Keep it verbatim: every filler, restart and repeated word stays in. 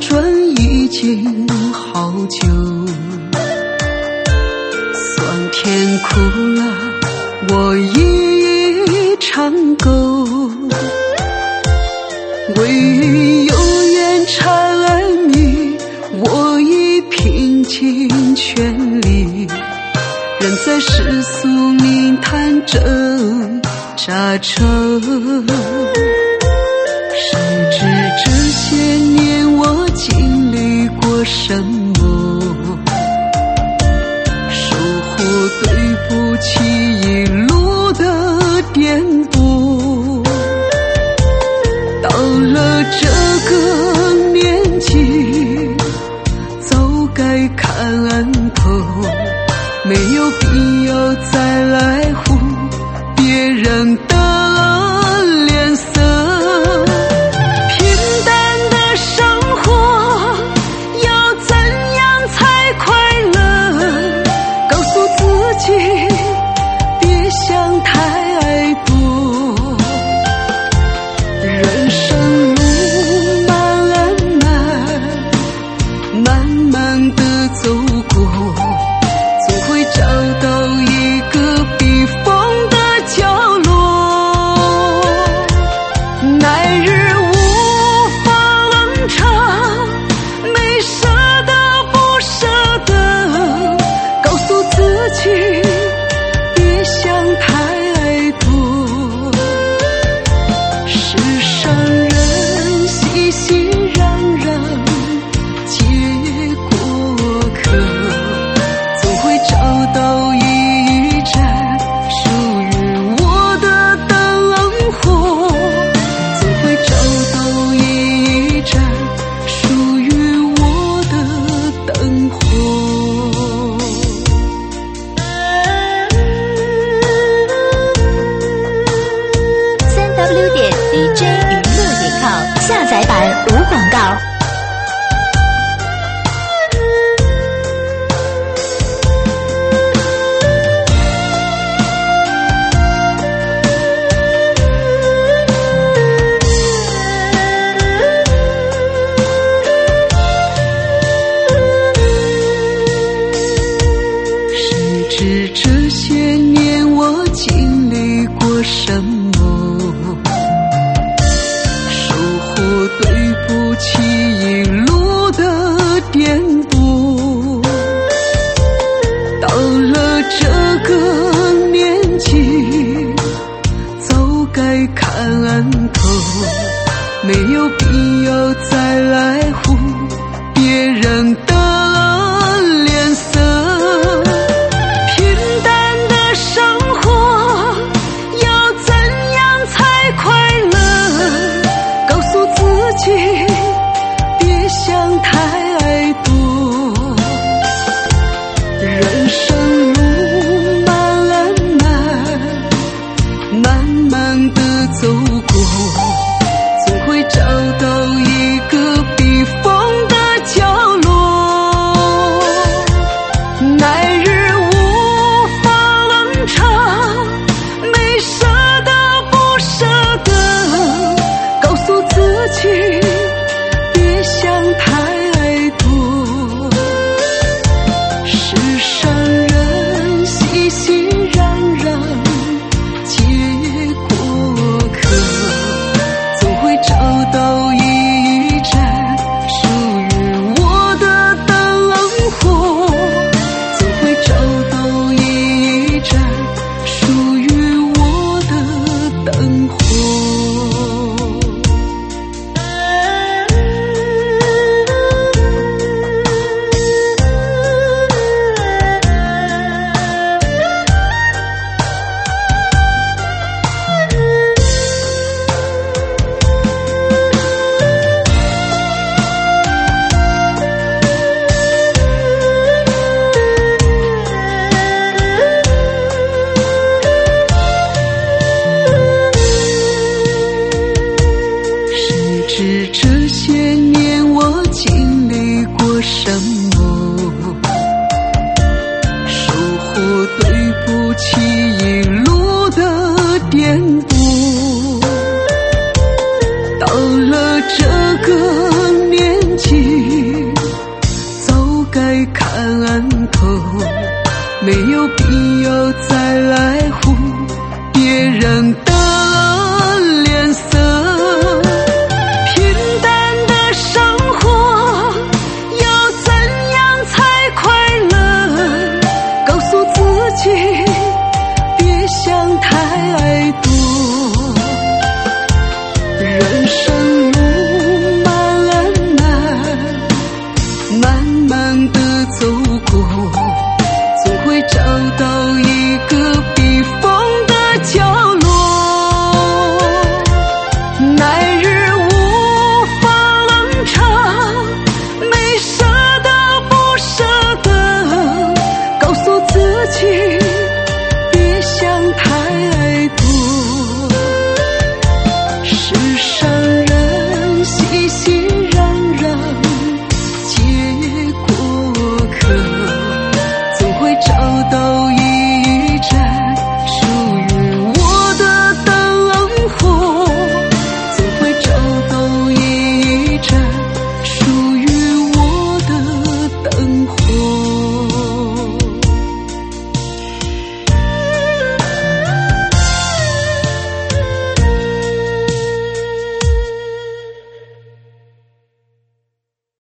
春已经好久，酸甜苦辣我一一尝够，唯有缘缠迷我已拼尽全力，人在世俗名谈挣扎着，谁知这些年我经历过什么，收获对不起一路的颠簸，到了这个年纪早该看透，没有必要再来乎别人的脸色，平淡的生活要怎样才快乐，告诉自己别想太多，人生路漫漫慢慢地走过，总会找到一个避风的角落，来日无风长，没舍得不舍得，告诉自己别想太多，世上人熙熙攘攘皆过客，总会找到一盏属于我的灯火，总会找到一盏属于我的灯火。 三 w 点 d j 娱乐点 com 下载版无广告。 谁知这些年我经历过什么，收获对不起一路的颠簸，到了这个年纪早该看透，没有必要再来乎别人